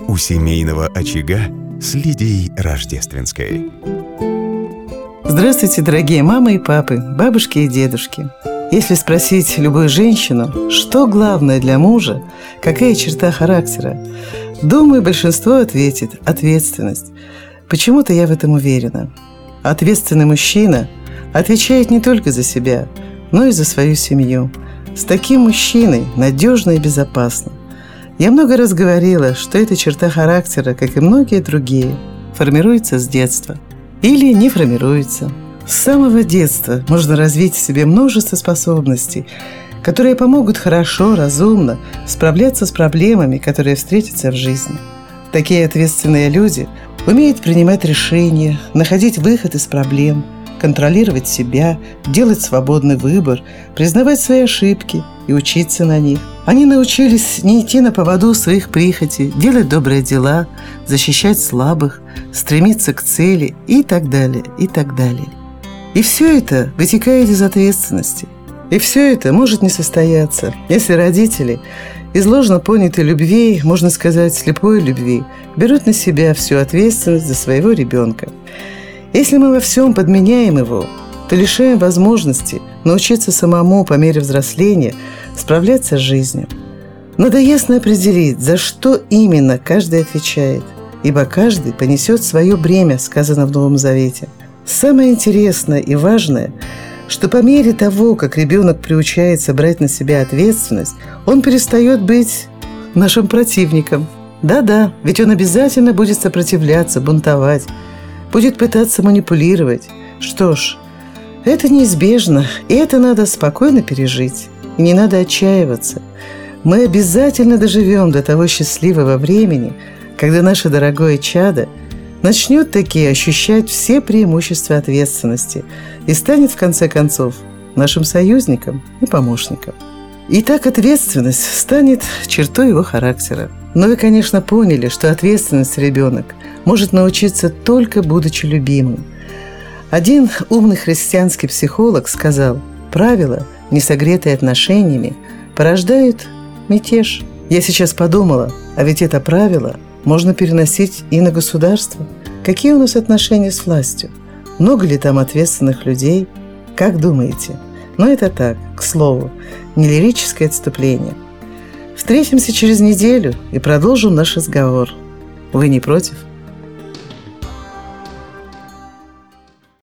У семейного очага с Лидией Рождественской. Здравствуйте, дорогие мамы и папы, бабушки и дедушки. Если спросить любую женщину, что главное для мужа, какая черта характера, думаю, большинство ответит – ответственность. Почему-то я в этом уверена. Ответственный мужчина отвечает не только за себя, но и за свою семью. С таким мужчиной надежно и безопасно. Я много раз говорила, что эта черта характера, как и многие другие, формируется с детства. Или не формируется. С самого детства можно развить в себе множество способностей, которые помогут хорошо, разумно справляться с проблемами, которые встретятся в жизни. Такие ответственные люди умеют принимать решения, находить выход из проблем, контролировать себя, делать свободный выбор, признавать свои ошибки и учиться на них. Они научились не идти на поводу своих прихотей, делать добрые дела, защищать слабых, стремиться к цели и так далее, и так далее. И все это вытекает из ответственности. И все это может не состояться, если родители из ложно понятой любви, можно сказать, слепой любви, берут на себя всю ответственность за своего ребенка. Если мы во всем подменяем его, то лишаем возможности научиться самому по мере взросления справляться с жизнью. Надо ясно определить, за что именно каждый отвечает, ибо каждый понесет свое бремя, сказано в Новом Завете. Самое интересное и важное, что по мере того, как ребенок приучается брать на себя ответственность, он перестает быть нашим противником. Да-да, ведь он обязательно будет сопротивляться, бунтовать, будет пытаться манипулировать. Что ж, это неизбежно, и это надо спокойно пережить. И не надо отчаиваться. Мы обязательно доживем до того счастливого времени, когда наше дорогое чадо начнет таки ощущать все преимущества ответственности и станет, в конце концов, нашим союзником и помощником. И так ответственность станет чертой его характера. Но вы, конечно, поняли, что ответственность ребенок может научиться только будучи любимым. Один умный христианский психолог сказал: правила, не согретые отношениями, порождают мятеж. Я сейчас подумала, а ведь это правило можно переносить и на государство. Какие у нас отношения с властью? Много ли там ответственных людей? Как думаете? Но это так, к слову, не лирическое отступление. Встретимся через неделю и продолжим наш разговор. Вы не против?